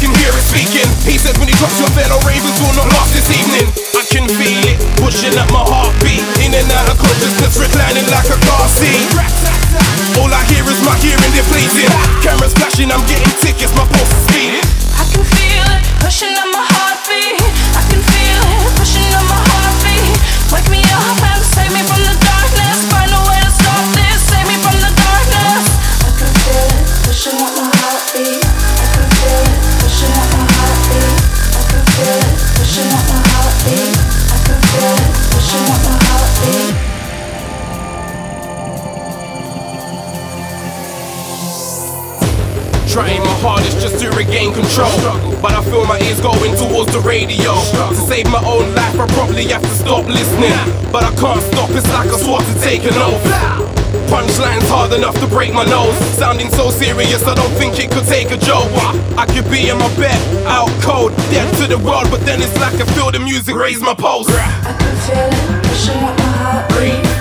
can hear it speaking. He says when he drops your fellow ravens will not last this evening. I can feel it pushing at my heartbeat, in and out of consciousness, reclining like a car seat. All I hear is my hearing depleting. Cameras flashing, I'm getting tickets, my pulse is speeding. I can feel it pushing at my heartbeat. I can feel it pushing at my heartbeat. Wake me up and save me from the darkness. Find a way to stop this, save me from the darkness. I can feel it pushing at my heartbeat. I can feel it pushing at my heartbeat. I can feel it pushing at my heartbeat. I can feel it pushing at my heartbeat. Trying my hardest just to regain control, but I feel my ears going towards the radio. To save my own life I probably have to stop listening, but I can't stop, it's like I swore to take an oath. Punchlines hard enough to break my nose, sounding so serious I don't think it could take a joke. I could be in my bed, out cold, dead to the world, but then it's like I feel the music raise my pulse. I can feel it pushing at my heartbeat.